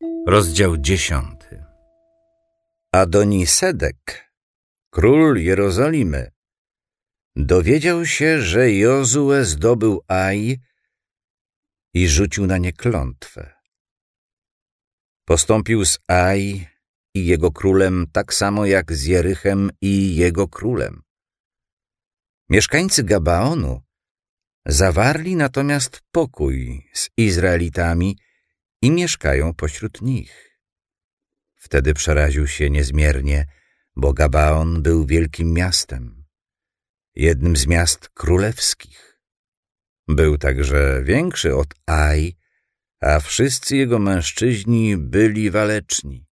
Rozdział 10. Adonisedek, król Jerozolimy, dowiedział się, że Jozue zdobył Aj i rzucił na nie klątwę. Postąpił z Aj i jego królem tak samo jak z Jerychem i jego królem. Mieszkańcy Gabaonu zawarli natomiast pokój z Izraelitami i mieszkają pośród nich. Wtedy przeraził się niezmiernie, bo Gabaon był wielkim miastem, jednym z miast królewskich. Był także większy od Aj, a wszyscy jego mężczyźni byli waleczni.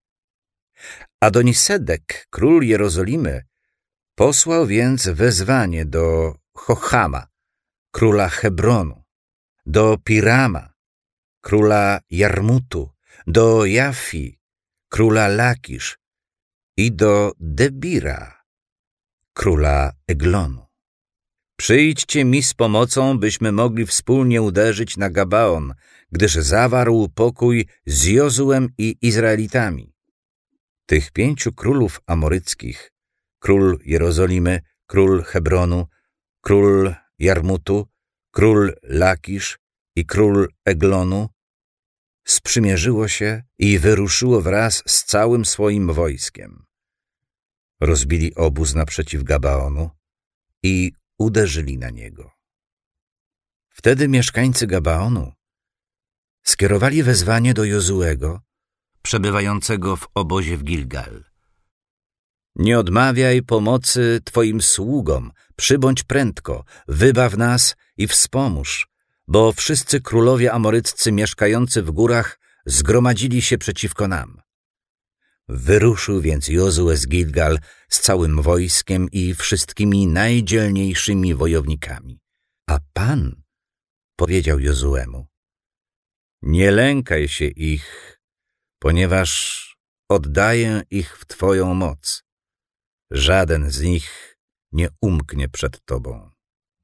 Adonisedek, król Jerozolimy, posłał więc wezwanie do Chochama, króla Hebronu, do Pirama, króla Jarmutu, do Jafi, króla Lakisz i do Debira, króla Eglonu. Przyjdźcie mi z pomocą, byśmy mogli wspólnie uderzyć na Gabaon, gdyż zawarł pokój z Jozuem i Izraelitami. Tych 5 królów amoryckich, król Jerozolimy, król Hebronu, król Jarmutu, król Lakisz i król Eglonu, sprzymierzyło się i wyruszyło wraz z całym swoim wojskiem. Rozbili obóz naprzeciw Gabaonu i uderzyli na niego. Wtedy mieszkańcy Gabaonu skierowali wezwanie do Jozuego, przebywającego w obozie w Gilgal. Nie odmawiaj pomocy Twoim sługom, przybądź prędko, wybaw nas i wspomóż, bo wszyscy królowie amoryccy mieszkający w górach zgromadzili się przeciwko nam. Wyruszył więc Jozue z Gilgal z całym wojskiem i wszystkimi najdzielniejszymi wojownikami. A Pan powiedział Jozuemu: nie lękaj się ich, ponieważ oddaję ich w Twoją moc. Żaden z nich nie umknie przed Tobą.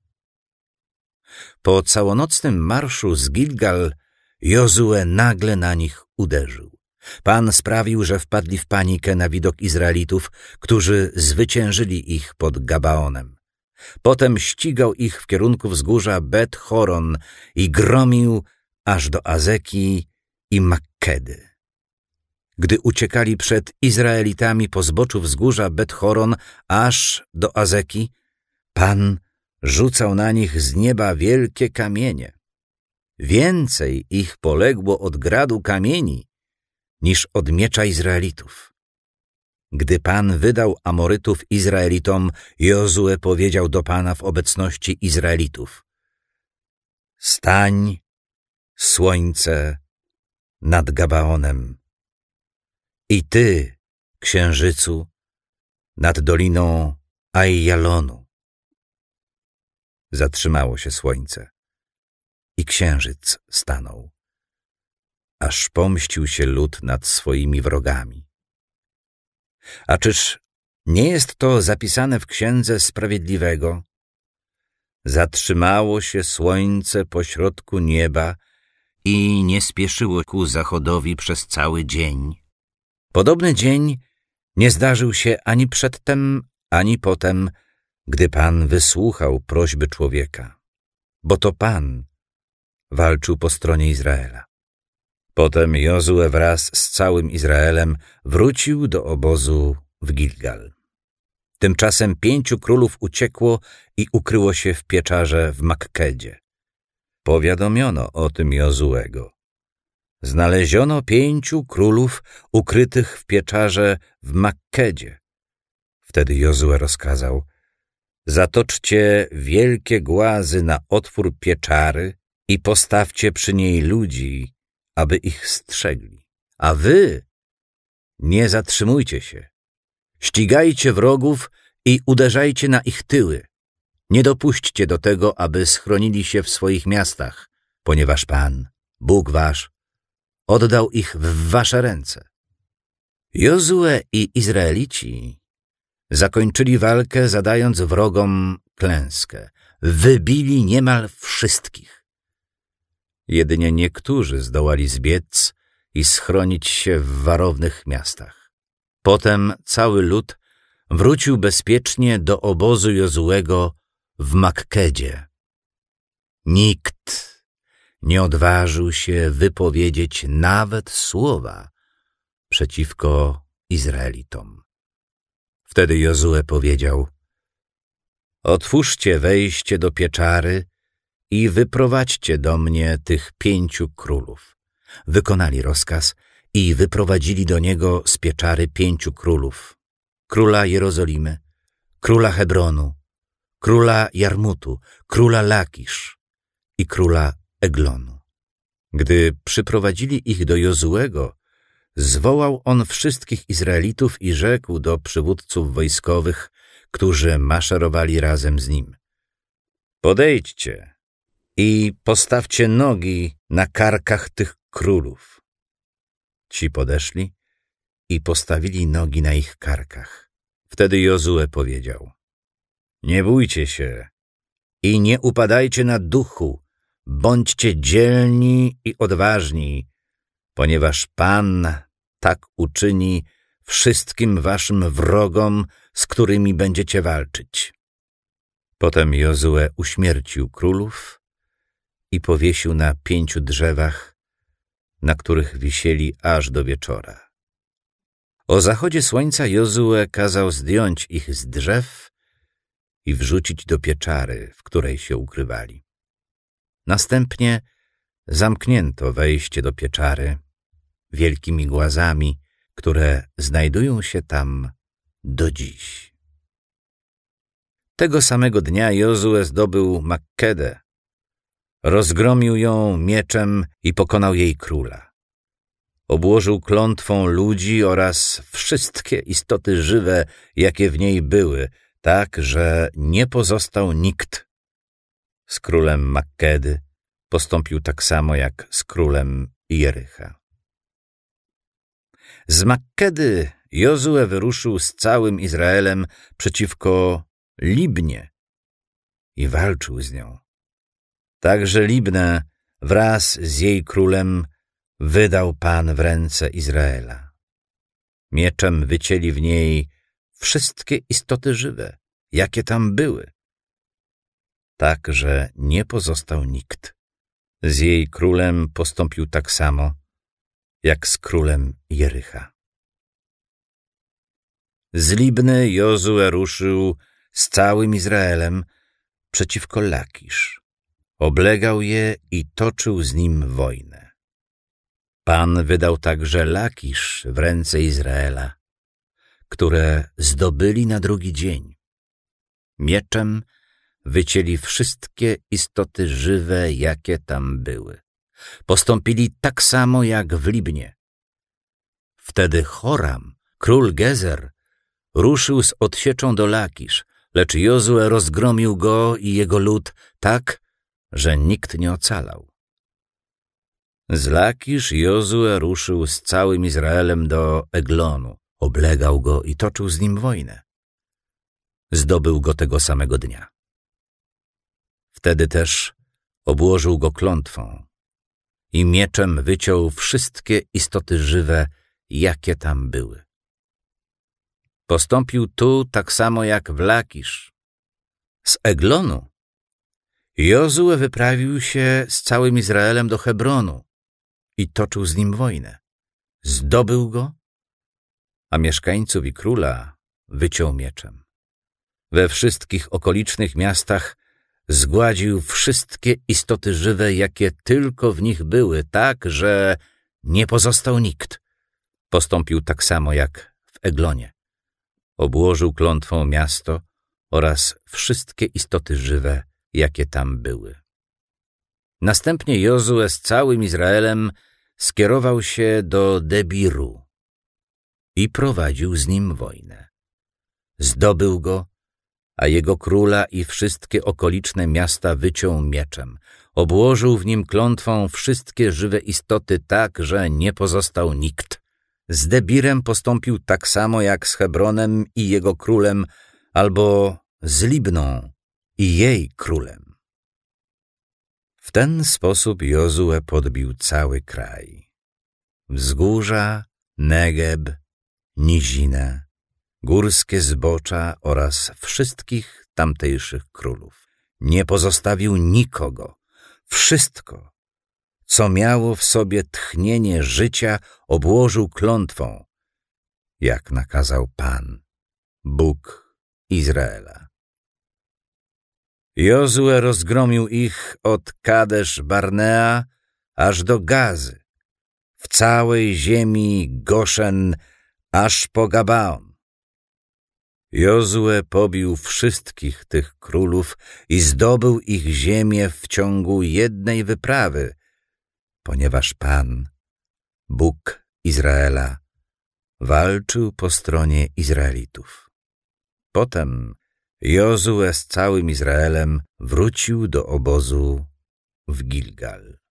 Po całonocnym marszu z Gilgal Jozue nagle na nich uderzył. Pan sprawił, że wpadli w panikę na widok Izraelitów, którzy zwyciężyli ich pod Gabaonem. Potem ścigał ich w kierunku wzgórza Bet-Horon i gromił aż do Azeki i Makkedy. Gdy uciekali przed Izraelitami po zboczu wzgórza Bet-Horon aż do Azeki, Pan rzucał na nich z nieba wielkie kamienie. Więcej ich poległo od gradu kamieni niż od miecza Izraelitów. Gdy Pan wydał Amorytów Izraelitom, Jozue powiedział do Pana w obecności Izraelitów: stań, słońce, nad Gabaonem, i Ty, księżycu, nad doliną Ajjalonu. Zatrzymało się słońce i księżyc stanął, aż pomścił się lud nad swoimi wrogami. A czyż nie jest to zapisane w Księdze Sprawiedliwego? Zatrzymało się słońce pośrodku nieba i nie spieszyło ku zachodowi przez cały dzień. Podobny dzień nie zdarzył się ani przedtem, ani potem, gdy Pan wysłuchał prośby człowieka, bo to Pan walczył po stronie Izraela. Potem Jozue wraz z całym Izraelem wrócił do obozu w Gilgal. Tymczasem 5 królów uciekło i ukryło się w pieczarze w Makkedzie. Powiadomiono o tym Jozuego. Znaleziono 5 królów ukrytych w pieczarze w Makkedzie. Wtedy Jozue rozkazał: zatoczcie wielkie głazy na otwór pieczary i postawcie przy niej ludzi, aby ich strzegli. A wy nie zatrzymujcie się. Ścigajcie wrogów i uderzajcie na ich tyły. Nie dopuśćcie do tego, aby schronili się w swoich miastach, ponieważ Pan, Bóg wasz, oddał ich w wasze ręce. Jozue i Izraelici zakończyli walkę, zadając wrogom klęskę. Wybili niemal wszystkich. Jedynie niektórzy zdołali zbiec i schronić się w warownych miastach. Potem cały lud wrócił bezpiecznie do obozu Jozuego w Makkedzie. Nikt nie odważył się wypowiedzieć nawet słowa przeciwko Izraelitom. Wtedy Jozue powiedział: otwórzcie wejście do pieczary i wyprowadźcie do mnie tych 5 królów. Wykonali rozkaz i wyprowadzili do niego z pieczary 5 królów. Króla Jerozolimy, króla Hebronu, króla Jarmutu, króla Lakisz i króla Eglonu. Gdy przyprowadzili ich do Jozuego, zwołał on wszystkich Izraelitów i rzekł do przywódców wojskowych, którzy maszerowali razem z nim: podejdźcie i postawcie nogi na karkach tych królów. Ci podeszli i postawili nogi na ich karkach. Wtedy Jozue powiedział: nie bójcie się i nie upadajcie na duchu, bądźcie dzielni i odważni, ponieważ Pan tak uczyni wszystkim waszym wrogom, z którymi będziecie walczyć. Potem Jozue uśmiercił królów i powiesił na 5 drzewach, na których wisieli aż do wieczora. O zachodzie słońca Jozue kazał zdjąć ich z drzew i wrzucić do pieczary, w której się ukrywali. Następnie zamknięto wejście do pieczary wielkimi głazami, które znajdują się tam do dziś. Tego samego dnia Jozue zdobył Makkedę, rozgromił ją mieczem i pokonał jej króla. Obłożył klątwą ludzi oraz wszystkie istoty żywe, jakie w niej były, tak, że nie pozostał nikt. Z królem Makkedy postąpił tak samo jak z królem Jericha. Z Makkedy Jozue wyruszył z całym Izraelem przeciwko Libnie i walczył z nią. Także Libnę wraz z jej królem wydał Pan w ręce Izraela. Mieczem wycięli w niej wszystkie istoty żywe, jakie tam były, tak, że nie pozostał nikt. Z jej królem postąpił tak samo, jak z królem Jericha. Z Libny Jozue ruszył z całym Izraelem przeciwko Lakisz. Oblegał je i toczył z nim wojnę. Pan wydał także Lakisz w ręce Izraela, które zdobyli na drugi dzień. Mieczem wycięli wszystkie istoty żywe, jakie tam były. Postąpili tak samo jak w Libnie. Wtedy Choram, król Gezer, ruszył z odsieczą do Lakisz, lecz Jozue rozgromił go i jego lud tak, że nikt nie ocalał. Z Lakisz Jozue ruszył z całym Izraelem do Eglonu, oblegał go i toczył z nim wojnę. Zdobył go tego samego dnia. Wtedy też obłożył go klątwą i mieczem wyciął wszystkie istoty żywe, jakie tam były. Postąpił tu tak samo jak w Lakisz. Z Eglonu Jozue wyprawił się z całym Izraelem do Hebronu i toczył z nim wojnę. Zdobył go, a mieszkańców i króla wyciął mieczem. We wszystkich okolicznych miastach zgładził wszystkie istoty żywe, jakie tylko w nich były, tak, że nie pozostał nikt. Postąpił tak samo jak w Eglonie. Obłożył klątwą miasto oraz wszystkie istoty żywe, jakie tam były. Następnie Jozue z całym Izraelem skierował się do Debiru i prowadził z nim wojnę. Zdobył go, a jego króla i wszystkie okoliczne miasta wyciął mieczem. Obłożył w nim klątwą wszystkie żywe istoty tak, że nie pozostał nikt. Z Debirem postąpił tak samo jak z Hebronem i jego królem, albo z Libną i jej królem. W ten sposób Jozue podbił cały kraj. wzgórza, Negeb, nizinę, górskie zbocza oraz wszystkich tamtejszych królów. Nie pozostawił nikogo. Wszystko, co miało w sobie tchnienie życia, obłożył klątwą, jak nakazał Pan, Bóg Izraela. Jozue rozgromił ich od Kadesz Barnea aż do Gazy, w całej ziemi Goszen aż po Gabaon. Jozue pobił wszystkich tych królów i zdobył ich ziemię w ciągu jednej wyprawy, ponieważ Pan, Bóg Izraela, walczył po stronie Izraelitów. Potem Jozue z całym Izraelem wrócił do obozu w Gilgal.